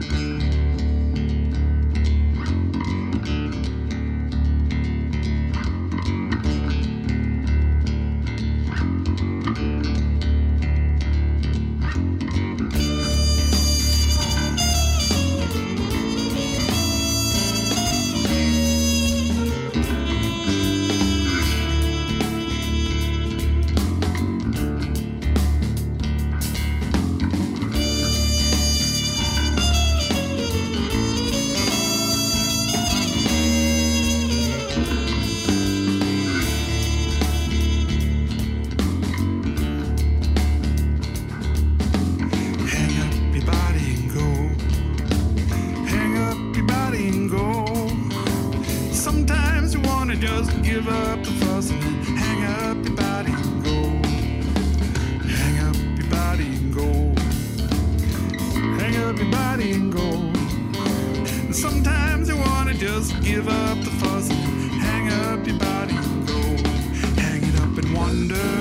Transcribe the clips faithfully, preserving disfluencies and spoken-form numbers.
Just give up the fuss and then hang up your body and go. Hang up your body and go. Hang up your body and go. And sometimes you wanna just give up the fuss and then hang up your body and go. Hang it up and wonder.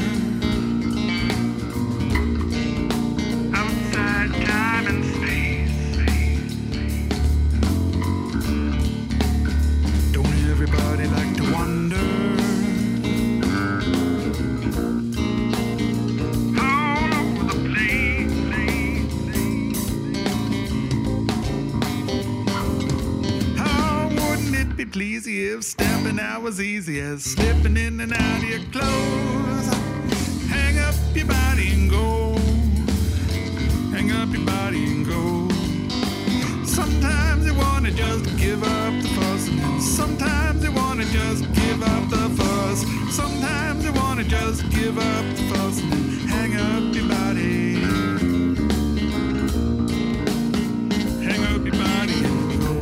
Outside time and space. Everybody like to wonder all over the place. How wouldn't it be pleasy if stepping out was easy as slipping in and out of your clothes? Hang up your body and go. Hang up your body and go. Sometimes you wanna just give up the fuss, and then sometimes you wanna just give up the fuss. Sometimes you wanna just give up the fuss and then hang up your body. Hang up your body and go.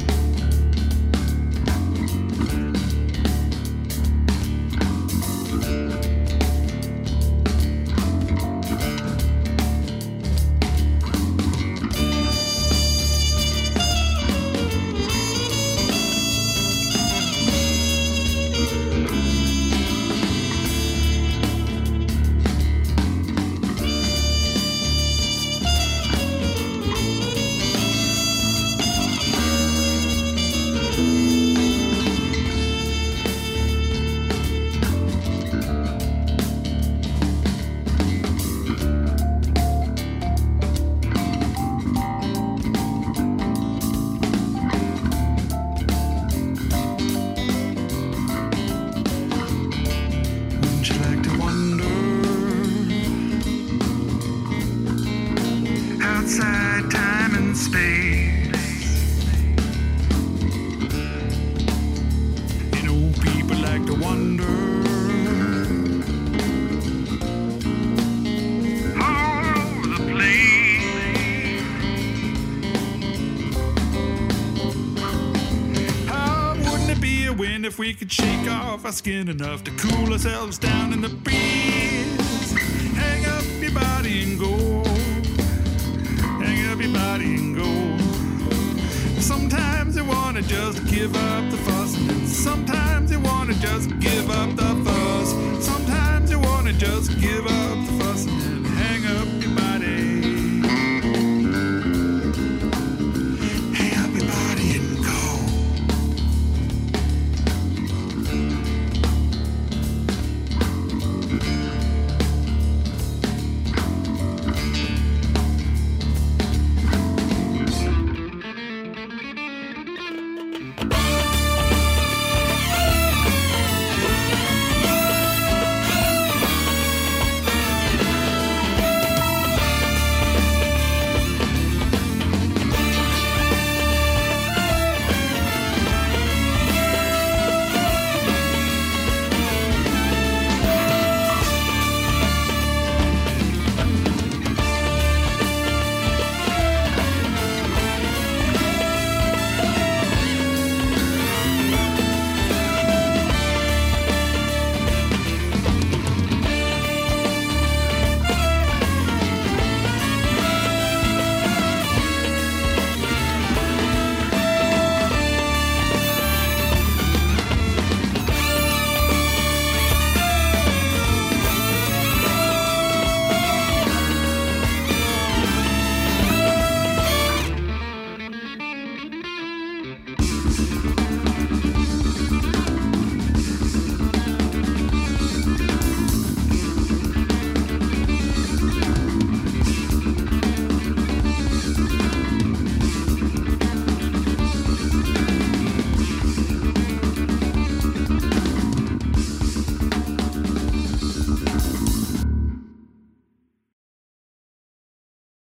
Outside time and space. You know, people like to wonder all over the place. How wouldn't it be a win if we could shake off our skin enough to cool ourselves down in the breeze? Hang up your body and go. Hang up your body and go. Sometimes you wanna just give up the fuss, and then sometimes you wanna just give up the fuss. Sometimes you wanna just give up the fuss, and then